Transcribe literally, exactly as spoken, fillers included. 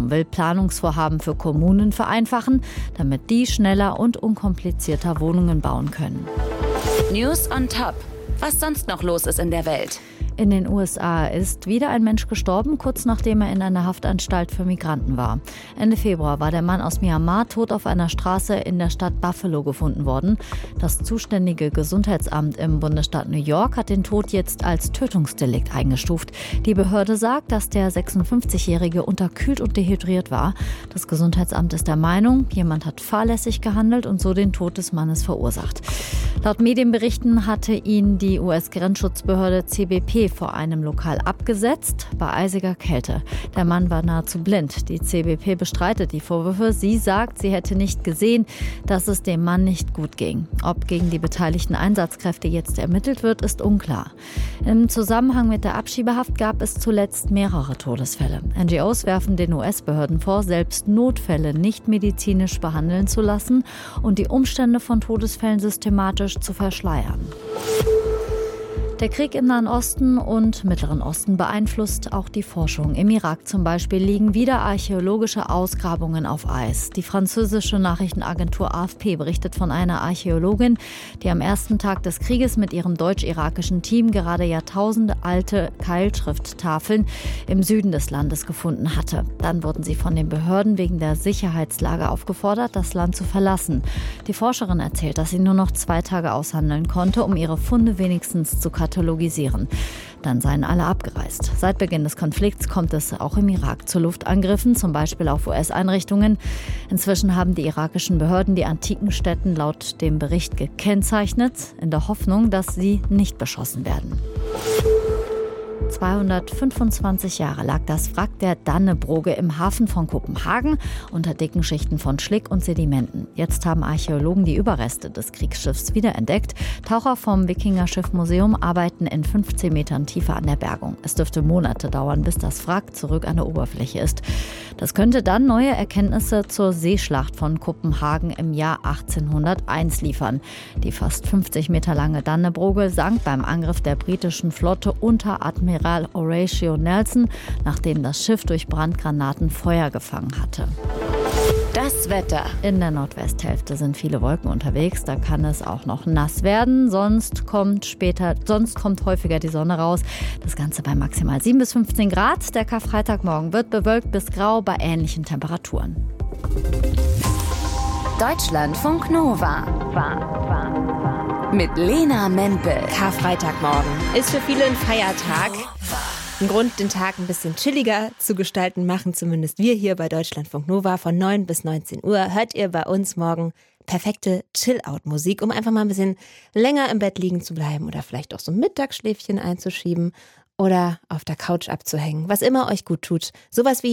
Ministerium will Planungsvorhaben für Kommunen vereinfachen, damit die schneller und unkomplizierter Wohnungen bauen können. News on Top. Was sonst noch los ist in der Welt? In den U S A ist wieder ein Mensch gestorben, kurz nachdem er in einer Haftanstalt für Migranten war. Ende Februar war der Mann aus Myanmar tot auf einer Straße in der Stadt Buffalo gefunden worden. Das zuständige Gesundheitsamt im Bundesstaat New York hat den Tod jetzt als Tötungsdelikt eingestuft. Die Behörde sagt, dass der sechsundfünfzigjährige unterkühlt und dehydriert war. Das Gesundheitsamt ist der Meinung, jemand hat fahrlässig gehandelt und so den Tod des Mannes verursacht. Laut Medienberichten hatte ihn die U S-Grenzschutzbehörde C B P vor einem Lokal abgesetzt, bei eisiger Kälte. Der Mann war nahezu blind. Die C B P bestreitet die Vorwürfe. Sie sagt, sie hätte nicht gesehen, dass es dem Mann nicht gut ging. Ob gegen die beteiligten Einsatzkräfte jetzt ermittelt wird, ist unklar. Im Zusammenhang mit der Abschiebehaft gab es zuletzt mehrere Todesfälle. N G Os werfen den U S-Behörden vor, selbst Notfälle nicht medizinisch behandeln zu lassen und die Umstände von Todesfällen systematisch zu verschleiern. Der Krieg im Nahen Osten und Mittleren Osten beeinflusst auch die Forschung. Im Irak zum Beispiel liegen wieder archäologische Ausgrabungen auf Eis. Die französische Nachrichtenagentur A F P berichtet von einer Archäologin, die am ersten Tag des Krieges mit ihrem deutsch-irakischen Team gerade jahrtausendealte Keilschrifttafeln im Süden des Landes gefunden hatte. Dann wurden sie von den Behörden wegen der Sicherheitslage aufgefordert, das Land zu verlassen. Die Forscherin erzählt, dass sie nur noch zwei Tage aushandeln konnte, um ihre Funde wenigstens zu katalogisieren. katalogisieren. Dann seien alle abgereist. Seit Beginn des Konflikts kommt es auch im Irak zu Luftangriffen, zum Beispiel auf U S-Einrichtungen. Inzwischen haben die irakischen Behörden die antiken Stätten laut dem Bericht gekennzeichnet, in der Hoffnung, dass sie nicht beschossen werden. zweihundertfünfundzwanzig Jahre lag das Wrack der Dannebroge im Hafen von Kopenhagen unter dicken Schichten von Schlick und Sedimenten. Jetzt haben Archäologen die Überreste des Kriegsschiffs wiederentdeckt. Taucher vom Wikingerschiff-Museum arbeiten in fünfzehn Metern Tiefe an der Bergung. Es dürfte Monate dauern, bis das Wrack zurück an der Oberfläche ist. Das könnte dann neue Erkenntnisse zur Seeschlacht von Kopenhagen im Jahr achtzehnhunderteins liefern. Die fast fünfzig Meter lange Dannebroge sank beim Angriff der britischen Flotte unter Admiral Horatio Nelson, nachdem das Schiff durch Brandgranaten Feuer gefangen hatte. Das Wetter. In der Nordwesthälfte sind viele Wolken unterwegs, da kann es auch noch nass werden. Sonst kommt später, sonst kommt häufiger die Sonne raus. Das Ganze bei maximal sieben bis fünfzehn Grad. Der Karfreitagmorgen wird bewölkt bis grau bei ähnlichen Temperaturen. Deutschlandfunk Nova. Mit Lena Mempel. Karfreitagmorgen ist für viele ein Feiertag. Ein Grund, den Tag ein bisschen chilliger zu gestalten, machen zumindest wir hier bei Deutschlandfunk Nova. Von neun bis neunzehn Uhr hört ihr bei uns morgen perfekte Chill-Out-Musik, um einfach mal ein bisschen länger im Bett liegen zu bleiben oder vielleicht auch so ein Mittagsschläfchen einzuschieben oder auf der Couch abzuhängen, was immer euch gut tut. Sowas wie